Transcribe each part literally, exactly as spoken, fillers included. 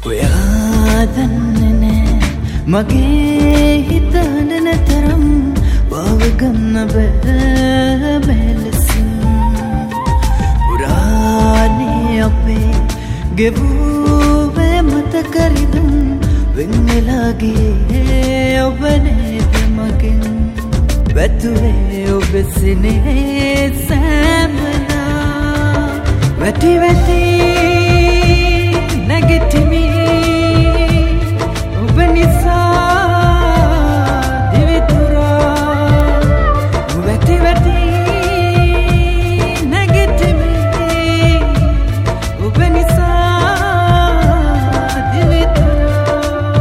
ඔයා දන්නේ නෑ මගේ හිත හඬන තරම් බව ගන්න බෑ මෙලෙසින් පුරානේ අපේ ගෙවුවේ මතක රිදුම් වෙන් වෙලා ගියේ ඔබ නේද මගෙන් වැතුවේ ඔබ සිනේ සෑමදා වැටි වැටි නැගිටිමි ඔබ නිසා දිවිතුරා වැටි වැටි නැගිටිමි ඔබ නිසා දිවිතුරා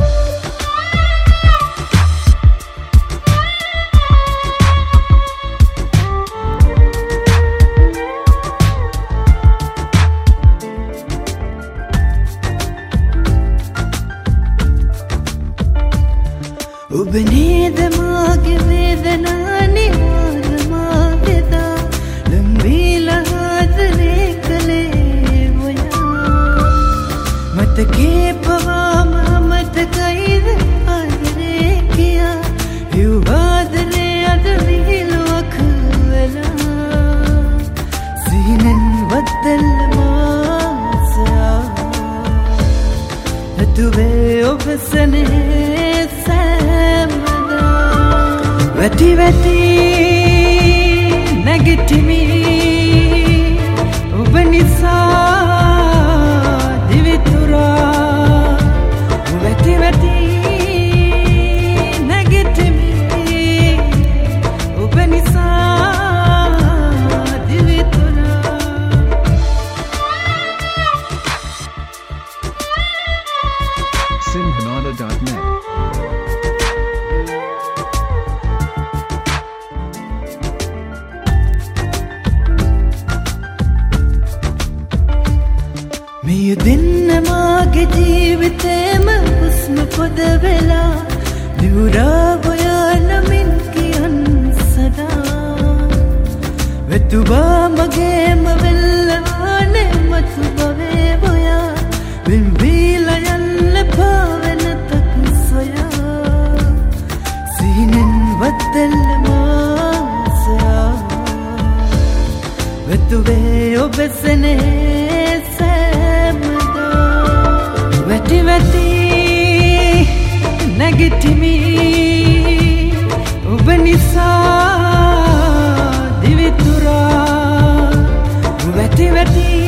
ඔබ නේද මාගේ වේදනා නිවාර මාගෙදා ලම්බීලා ආදරේ කළේ ඔයා මතකේ පවාම මතකයිද ආදරේ කියා හිව් ආදරේ අද විහිළුවක් වෙලා සිහිනෙන් වත්තල් මාසයා නැතුවේ ඔබ සනේ වැටි වැටි නැගිටිමි ඔබ නිසා දිවිතුරා වැටි වැටි නැගිටිමි ඔබ නිසා දිවිතුරා Sinhanada dot net මේ දෙන්න මාගේ ජීවිතේම හුස්ම පොද වෙලා දිවුරා බොයනමින් කියන් සදා වෙතුබා මගේම වෙල්ලානේ මතු බවේ බොයා විම්බීලා යන්න පාවෙන තක් සොයා සිහිනෙන් වත්තල් මාසයා වෙතුවේ ඔබ සනේ වැටි වැටි නැගිටිමි ඔබ නිසා දිවිතුරා වැටි වැටි